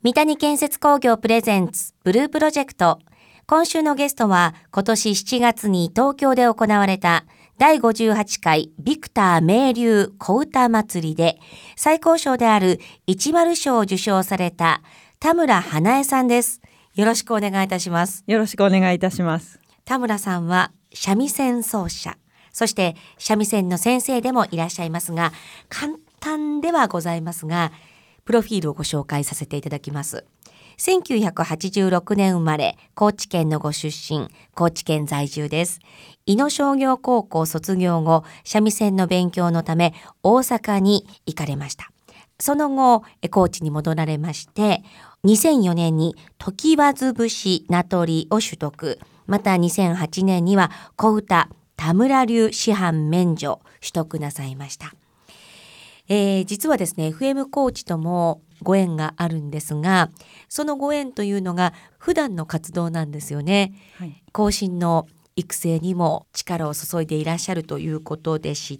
三谷建設工業プレゼンツブループロジェクト。今週のゲストは今年7月に東京で行われた第58回ビクター名流小唄祭りで最高賞である一丸賞を受賞された田村花江さんです。よろしくお願いいたします。 よろしくお願いいたします。 田村さんは三味線奏者、そして三味線の先生でもいらっしゃいますが、簡単ではございますがプロフィールをご紹介させていただきます。1986年生まれ、高知県のご出身、高知県在住です。伊野商業高校卒業後、三味線の勉強のため大阪に行かれました。その後、高知に戻られまして、2004年に常盤節名取を取得、また2008年には小唄田村流師範免除取得なさいました。実はですね FM 高知ともご縁があるんですが、そのご縁というのが普段の活動なんですよね、はい、後進の育成にも力を注いでいらっしゃるということでして。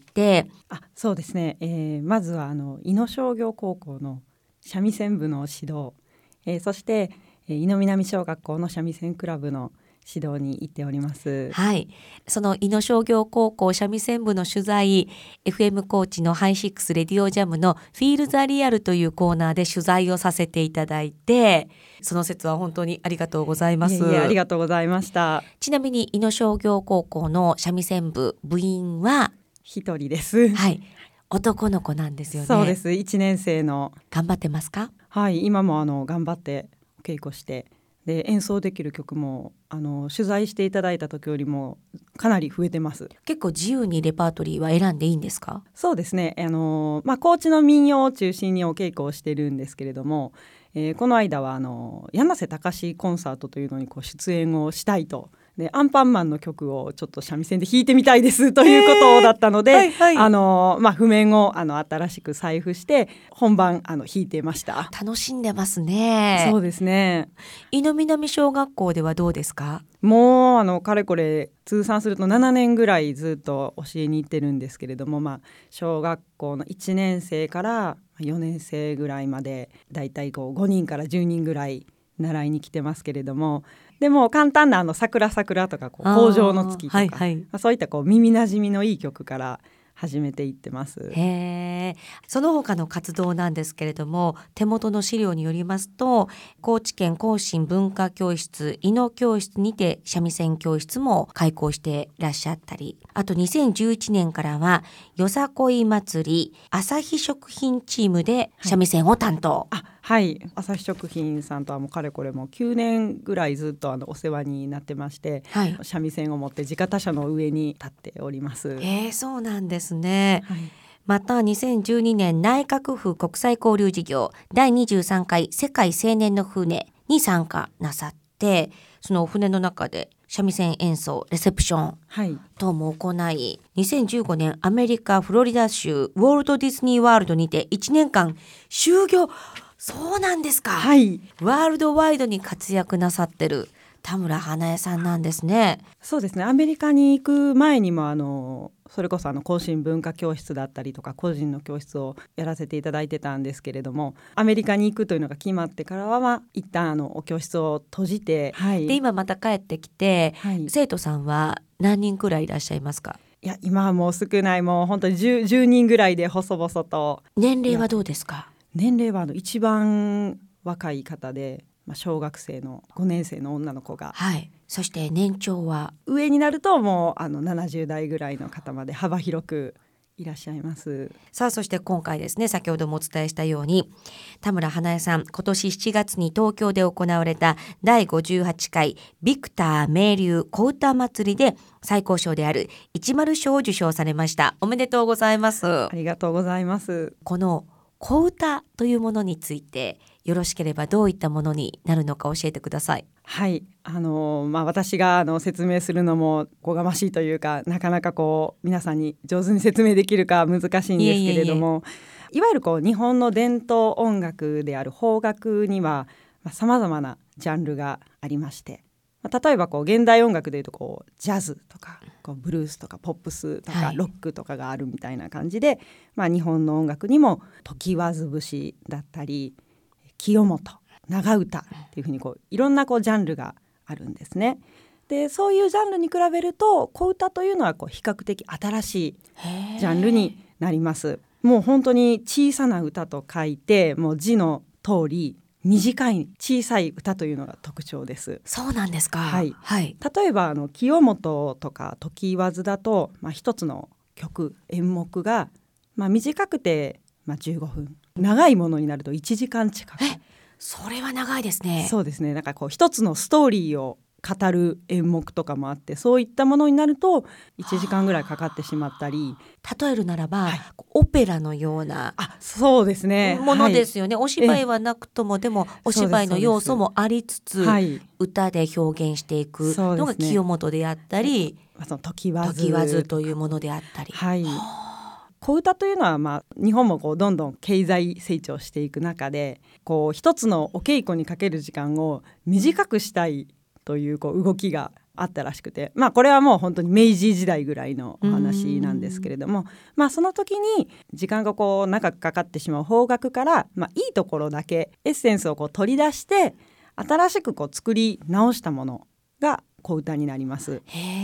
そうですね、まずは伊野商業高校の三味線部の指導、そして伊野南小学校の三味線クラブの指導に行っております。 はい、その伊野商業高校三味線部の取材、 FM 高知のハイシックスレディオジャムのフィールザリアルというコーナーで取材をさせていただいて、その説は本当にありがとうございます。 ありがとうございました。 ちなみに伊野商業高校の三味線部部員は一人です。 はい、男の子なんですよね。 そうです、1年生の。 頑張ってますか？ はい、今も頑張ってお稽古してで演奏できる曲も取材していただいた時よりもかなり増えてます。 結構自由にレパートリーは選んでいいんですか？ そうですね、高知の民謡を中心にお稽古をしてるんですけれども、この間は柳瀬隆コンサートというのに出演をしたいと。でアンパンマンの曲をちょっと三味線で弾いてみたいですということだったので、はいはい、譜面を新しく採布して本番弾いてました。 楽しんでますね。 そうですね。 伊野南小学校ではどうですか？ もうかれこれ通算すると7年ぐらいずっと教えに行ってるんですけれども、小学校の1年生から4年生ぐらいまでだいたい5人から10人ぐらい習いに来てますけれども、でも簡単な桜桜とか工場の月とか、はいはい、そういった耳なじみのいい曲から始めていってます。 その他の活動なんですけれども、手元の資料によりますと、高知県高新文化教室伊野教室にて三味線教室も開講していらっしゃったり、あと2011年からはよさこい祭り朝日食品チームで三味線を担当。 はい、朝日食品さんとはもうかれこれも9年ぐらいずっとお世話になってまして、はい、三味線を持って地方車の上に立っております。 そうなんですね、 はい、 また2012年内閣府国際交流事業第23回世界青年の船に参加なさって、そのお船の中で三味線演奏レセプション等も行い、2015年アメリカフロリダ州ウォルト・ディズニーワールドにて1年間就業。そうなんですか、 はい、 ワールドワイドに活躍なさってる田村花江さんなんですね。 そうですね、アメリカに行く前にもそれこそ高新文化教室だったりとか個人の教室をやらせていただいてたんですけれども、アメリカに行くというのが決まってからは、一旦お教室を閉じて、はい、 で今また帰ってきて、はい、生徒さんは何人くらいいらっしゃいますか？ いや今はもう少ない、もう本当に 10人ぐらいで細々と。 年齢はどうですか？ 年齢は一番若い方で、小学生の5年生の女の子が、 はい、そして年長は上になるともう70代ぐらいの方まで幅広くいらっしゃいます。 さあ、そして今回ですね、先ほどもお伝えしたように田村花江さん、今年7月に東京で行われた第58回ビクター名流小唄祭りで最高賞である一丸賞を受賞されました。おめでとうございます。 ありがとうございます。 この小唄というものについてよろしければどういったものになるのか教えてください。 はい、私が説明するのもおこがましいというか、なかなか皆さんに上手に説明できるか難しいんですけれども、いわゆる日本の伝統音楽である邦楽にはさまざまなジャンルがありまして、例えば現代音楽でいうとジャズとかブルースとかポップスとかロックとかがあるみたいな感じで、日本の音楽にも常盤節だったり清本長唄っていうふうにいろんなジャンルがあるんですね。でそういうジャンルに比べると小唄というのは比較的新しいジャンルになります。もう本当に小さな歌と書いて、もう字の通り短い小さい歌というのが特徴です。 そうなんですか。 はい、 はい、 例えば清本とか常磐だと、一つの曲演目が、短くて、15分、長いものになると1時間近く。 それは長いですね。 そうですね。なんか一つのストーリーを語る演目とかもあって、そういったものになると1時間ぐらいかかってしまったり、 例えるならば、オペラのようなそうですね、 ものですよね。お芝居はなくとも、でもお芝居の要素もありつつ、歌で表現していくのが清本であったり、 その常磐津というものであったり、 小唄というのは、日本もどんどん経済成長していく中で、一つのお稽古にかける時間を短くしたいという動きがあったらしくて、これはもう本当に明治時代ぐらいのお話なんですけれども、その時に時間が長くかかってしまう邦楽から、いいところだけエッセンスを取り出して新しく作り直したものが小唄になります。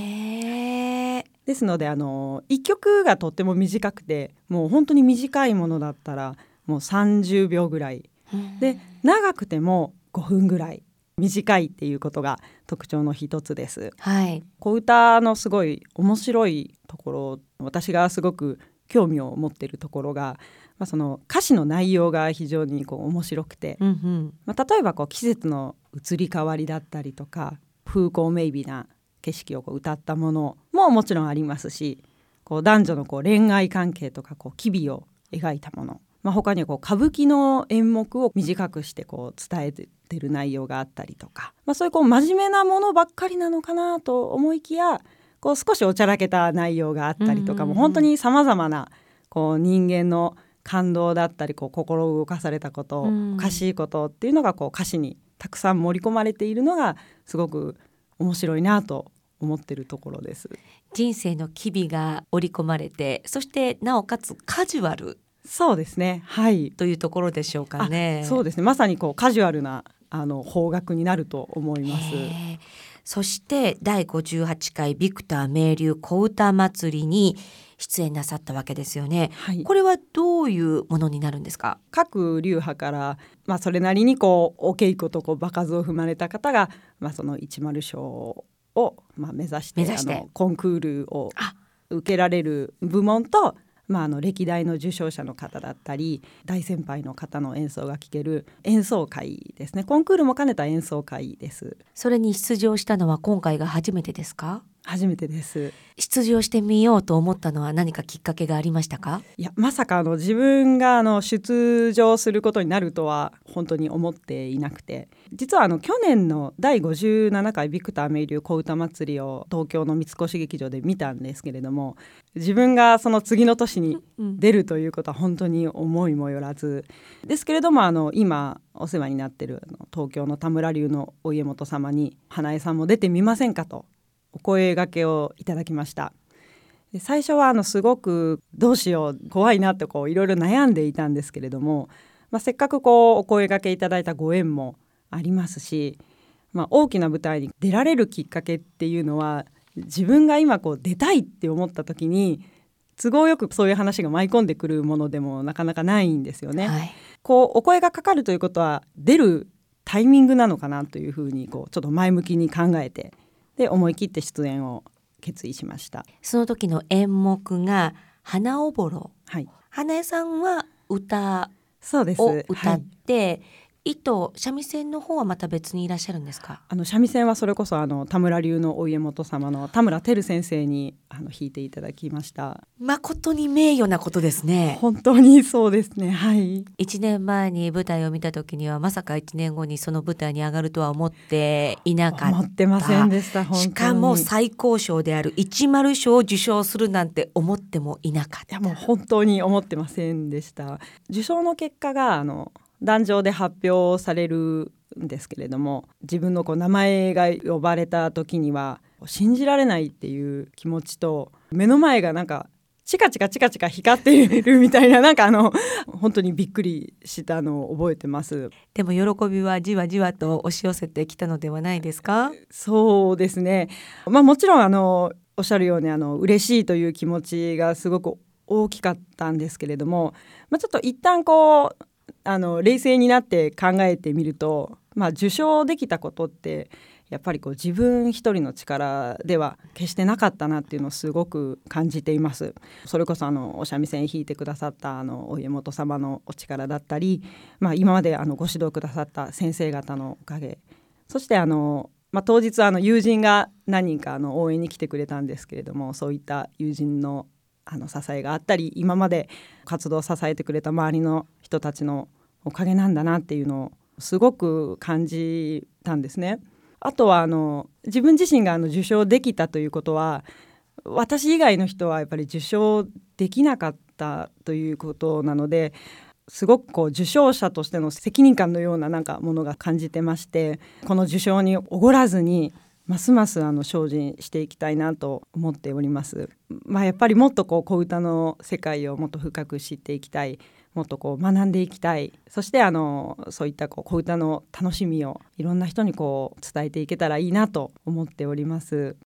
ですので一曲がとっても短くて、もう本当に短いものだったらもう30秒ぐらいで、長くても5分ぐらい短いっていうことが特徴の一つです。小唄のすごい面白いところ、私がすごく興味を持っているところが、その歌詞の内容が非常に面白くて、例えば季節の移り変わりだったりとか、風光明媚な景色を歌ったものももちろんありますし、男女の恋愛関係とか機微を描いたもの、他には歌舞伎の演目を短くして伝えてる内容があったりとか、そういう真面目なものばっかりなのかなと思いきや、少しおちゃらけた内容があったりとかも、本当にさまざまな人間の感動だったり心を動かされたこと、おかしいことっていうのが歌詞にたくさん盛り込まれているのがすごく面白いなと思ってるところです。 人生の機微が織り込まれて、そしてなおかつカジュアル、 そうですね、というところでしょうかね。 そうですね、まさにカジュアルな邦楽になると思います。 そして第58回ビクター明隆小唄祭りに出演なさったわけですよね。これはどういうものになるんですか？ 各流派から、それなりにお稽古と場数を踏まれた方が、その104賞を目指してコンクールを受けられる部門と、歴代の受賞者の方だったり大先輩の方の演奏が聴ける演奏会ですね。コンクールも兼ねた演奏会です。 それに出場したのは今回が初めてですか？ 初めてです。 出場してみようと思ったのは何かきっかけがありましたか？ いや、まさか自分が出場することになるとは本当に思っていなくて、実は去年の第57回ビクター明隆小唄祭りを東京の三越劇場で見たんですけれども、自分がその次の年に出るということは本当に思いもよらずですけれども、今お世話になっている東京の田村流のお家元様に花江さんも出てみませんかとお声掛けをいただきました。で最初はすごくどうしよう怖いなっていろいろ悩んでいたんですけれども、せっかくお声掛けいただいたご縁もありますし、大きな舞台に出られるきっかけっていうのは、自分が今出たいって思った時に都合よくそういう話が舞い込んでくるものでもなかなかないんですよね。お声がかかるということは出るタイミングなのかなというふうにちょっと前向きに考えて、で思い切って出演を決意しました。 その時の演目が花おぼろ、花江さんは歌を歌って、三味線の方はまた別にいらっしゃるんですか？ 三味線はそれこそ田村流のお家元様の田村照先生に弾いていただきました。 誠に名誉なことですね。 本当にそうですね。 1年前に舞台を見た時にはまさか1年後にその舞台に上がるとは思っていなかった。 思ってませんでした。本当に。 しかも最高賞である104賞を受賞するなんて思ってもいなかった。 いや、もう本当に思ってませんでした。受賞の結果が壇上で発表されるんですけれども、自分の名前が呼ばれた時には信じられないっていう気持ちと、目の前がなんかチカチカチカチカ光っているみたいな、なんか本当にびっくりしたのを覚えてます。 でも喜びはじわじわと押し寄せてきたのではないですか？ そうですね、もちろんおっしゃるように嬉しいという気持ちがすごく大きかったんですけれども、ちょっと一旦こう冷静になって考えてみると、受賞できたことってやっぱりこう自分一人の力では決してなかったなっていうのをすごく感じています。それこそお三味線弾いてくださったお家元様のお力だったり、今までご指導くださった先生方のおかげ、そして当日友人が何人か応援に来てくれたんですけれども、そういった友人の支えがあったり、今まで活動を支えてくれた周りの人たちのおかげなんだなっていうのをすごく感じたんですね。あとは自分自身が受賞できたということは、私以外の人はやっぱり受賞できなかったということなので、すごくこう受賞者としての責任感のようななんかものが感じてまして、この受賞におごらずにますます精進していきたいなと思っております。やっぱりもっとこう小唄の世界をもっと深く知っていきたい、もっとこう学んでいきたい、そしてそういったこう小唄の楽しみをいろんな人にこう伝えていけたらいいなと思っております。